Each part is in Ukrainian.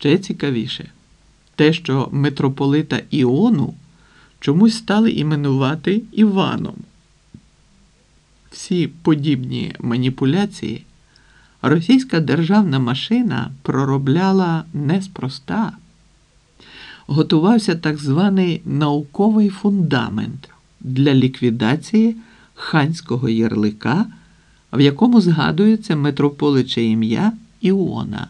ще цікавіше те, що митрополита Іону чомусь стали іменувати Іваном. Всі подібні маніпуляції російська державна машина проробляла неспроста. Готувався так званий науковий фундамент для ліквідації ханського ярлика, в якому згадується митрополиче ім'я Іона.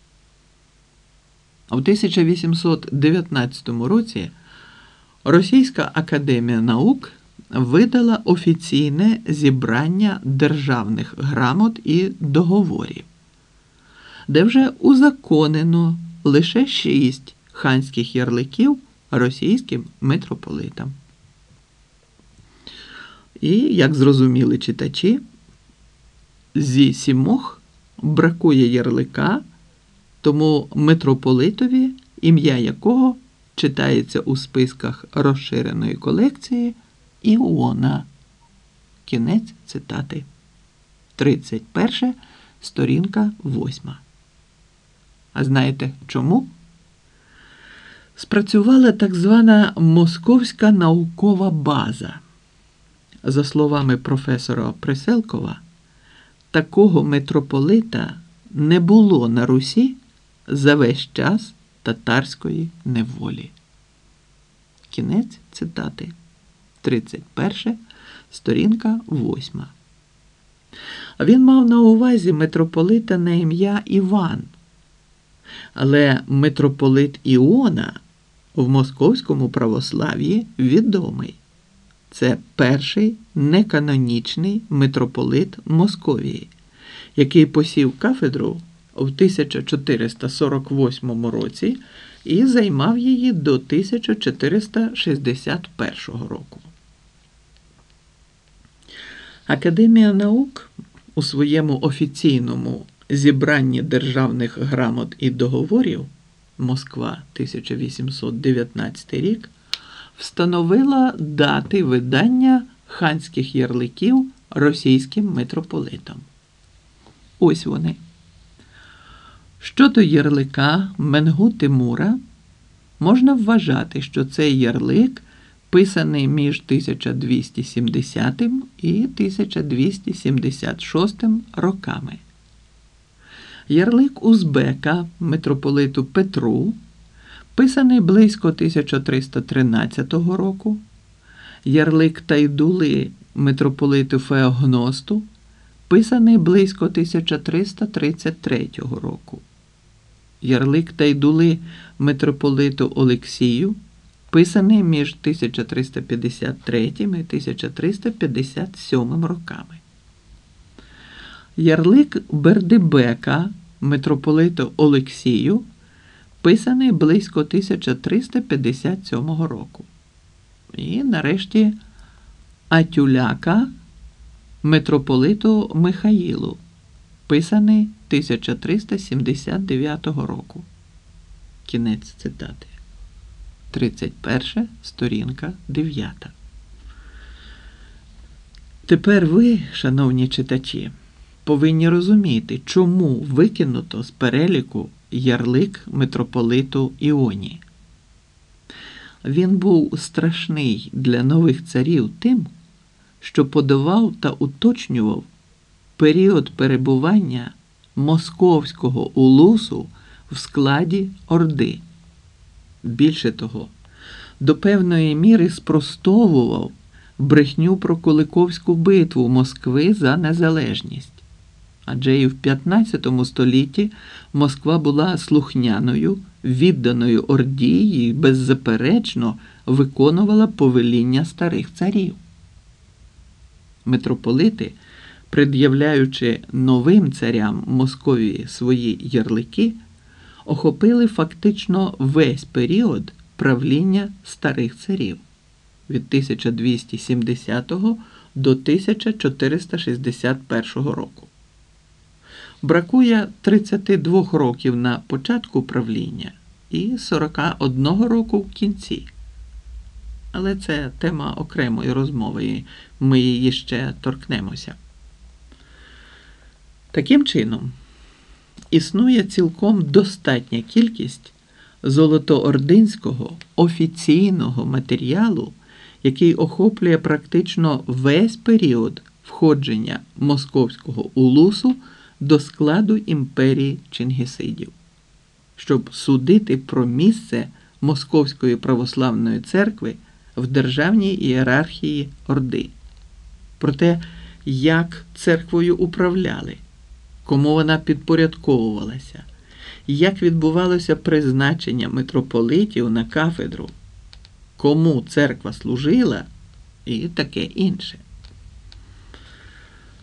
У 1819 році Російська академія наук видала офіційне зібрання державних грамот і договорів, де вже узаконено лише 6 ханських ярликів російським митрополитам. І, як зрозуміли читачі, зі 7 бракує ярлика, тому митрополитові, ім'я якого читається у списках розширеної колекції Іона. Кінець цитати. 31, сторінка 8. А знаєте чому? Спрацювала так звана Московська наукова база. За словами професора Приселкова, такого митрополита не було на Русі за весь час татарської неволі. Кінець цитати. 31, сторінка 8. Він мав на увазі митрополита на ім'я Іван. Але митрополит Іона в московському православ'ї відомий. Це перший неканонічний митрополит Московії, який посів кафедру в 1448 році і займав її до 1461 року. Академія наук у своєму офіційному зібранні державних грамот і договорів Москва, 1819 рік, встановила дати видання ханських ярликів російським митрополитам. Ось вони. Щодо ярлика Менгу Тимура, можна вважати, що цей ярлик писаний між 1270 і 1276 роками. Ярлик Узбека митрополиту Петру писаний близько 1313 року. Ярлик Тайдули митрополиту Феогносту писаний близько 1333 року. Ярлик Тайдули митрополиту Олексію писаний між 1353 і 1357 роками. Ярлик Бердибека митрополиту Олексію писаний близько 1357 року. І, нарешті, Атюляка митрополиту Михаїлу, писаний 1379 року. Кінець цитати. 31, сторінка 9. Тепер ви, шановні читачі, повинні розуміти, чому викинуто з переліку ярлик митрополиту Іоні. Він був страшний для нових царів тим, що подавав та уточнював період перебування московського улусу в складі Орди. Більше того, до певної міри спростовував брехню про Куликовську битву Москви за незалежність. Адже і в 15 столітті Москва була слухняною, відданою Орді і беззаперечно виконувала повеління старих царів. Митрополити, пред'являючи новим царям Московії свої ярлики, охопили фактично весь період правління старих царів від 1270 до 1461 року. Бракує 32 років на початку правління і 41 року в кінці. Але це тема окремої розмови, і ми її ще торкнемося. Таким чином, існує цілком достатня кількість золотоординського офіційного матеріалу, який охоплює практично весь період входження московського улусу до складу імперії Чингісидів, щоб судити про місце Московської православної церкви в державній ієрархії Орди, про те, як церквою управляли, кому вона підпорядковувалася, як відбувалося призначення митрополитів на кафедру, кому церква служила і таке інше.